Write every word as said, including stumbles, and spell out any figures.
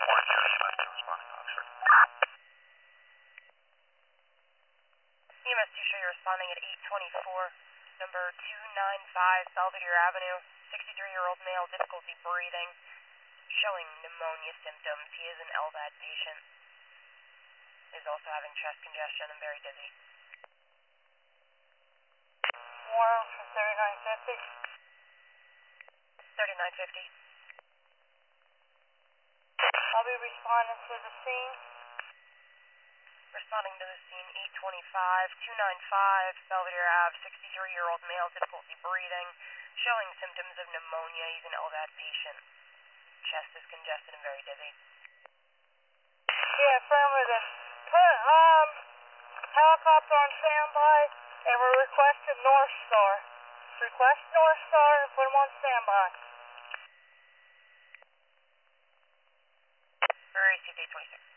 E M S two show you're responding at eight twenty-four, number two nine five Belvedere Avenue, sixty-three-year-old male, difficulty breathing, showing pneumonia symptoms. He is an L V A D patient. Is also having chest congestion and very dizzy. Warm for thirty-nine fifty. thirty-nine fifty. I'll be responding to the scene. Responding to the scene, eight twenty-five, two nine five Belvedere Ave, sixty-three-year-old male, difficulty breathing, showing symptoms of pneumonia. He's an L V A D patient. Chest is congested and very dizzy. Yeah, affirmative. Put, um, helicopter on standby, and we're requesting North Star. Request North Star and put them on standby. For A C D twenty-six.